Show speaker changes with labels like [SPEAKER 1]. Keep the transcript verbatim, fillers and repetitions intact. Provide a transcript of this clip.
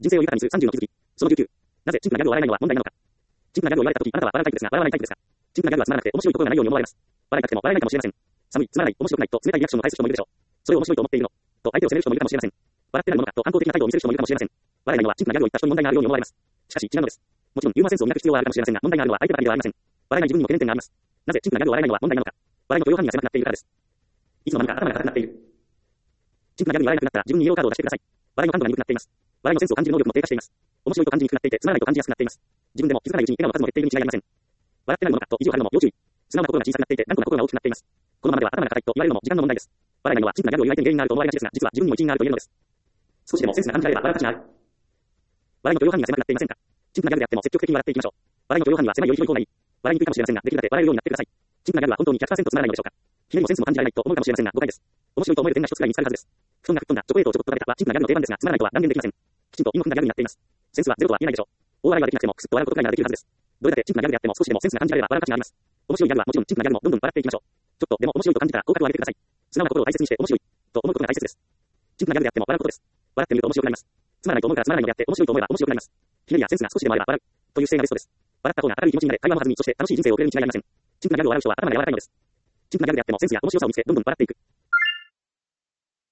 [SPEAKER 1] 人生を豊かにするさんじゅうの気づき。そのじゅうきゅう。なぜ陳腐なギャグを笑えないのは問題なのか。陳腐なギャグを言われたとき、あなたは笑いたいタイプですが、笑わないタイプですか。陳腐なギャグはつまらなくて面白いところがないように思われます。笑いたくても笑えないかもしれません。寒い、つまらない、面白くないと冷たいリアクションを返す人もいるでしょう。それを面白いと思っているのと相手を責める人もいるかもしれません。笑ってないものかと反抗的な態度を見せる人もいるかもしれません。笑えないのは陳腐なギャグを言った人に問題があるように思われます。しかし違うのです。もちろんユーモアセンスを磨く必要はあるかもしれませんが、問題があるのは相手ばかりではありません。笑えない自分にも懸念点があります。なぜ陳腐なギャグを笑えないのは問題なのか。笑いの許容範囲が狭くなっているからです。いつの間にか頭が硬くなっている。陳腐なギャグに笑えなくなったら自分にイエローカードを出してください。笑いの感度が鈍くなっています。笑いのセンスを感じる能力も低下しています。面白いと感じにくくなっていて、つまらないと感じやすくなっています。自分でも気づかないうちに笑顔の数も減っているに違いありません。笑ってないものかと意地を張るのも要注意。素直な心が小さくなっていて、頑固な心が大きくなっています。このままでは頭が硬いと言われるのも時間の問題です。笑えないのは陳腐なギャグを言われている原因があると思われがちですが、実は自分にも一因があると言えるのです。少しでもセンスが感じられれば笑う価値がある。笑いの許容範囲が狭くなっていませんか。陳腐なギャグであっても積極的に笑っていきましょう。笑いの許容範囲は狭いより広い方がいい。笑いにくいかもしれませんが、できるだけ笑えるようになってください。陳腐なギャグは本当に ひゃくパーセント つまらないのでしょうか。ひねりもセンスも感じられないと思うかもしれませんが、誤解です。面白いと思える点が一つぐらい見つかるはずです。布団が吹っ飛んだ、チョコレートをちょこっと食べたは陳腐なギャグの定番ですが、つまらないとは断言できません。きちんと韻を踏んだギャグになっています。センスはゼロとは言えないでしょう。大笑いはできなくても、くすっと笑うことくらいならできるはずです。どれだけ陳腐なギャグであっても少しでもセンスが感じられれば笑う価値があります。面白いギャグはもちろん陳腐なギャグもどんどん笑っていきましょう。ちょっとでも面白いと感じたら口角を上げてください。素直な心を大切にして面白いと思うことが大切です。陳腐なギャグであっても笑うことです。笑ってみると面白くなります。つまらないと思うからつまらないのであって面白いと思えば面白くなります。ひねりやセンスが少しでもあれば笑うという姿勢がベストです。笑った方が明るい気持ちになれ、会話も弾み、そして楽しい人生を送れるに違いありません。陳腐なギャグを笑う人は頭が柔らかいのです。陳腐なギャグであってもセンスや面白さを見つけ、どんどん笑っていく。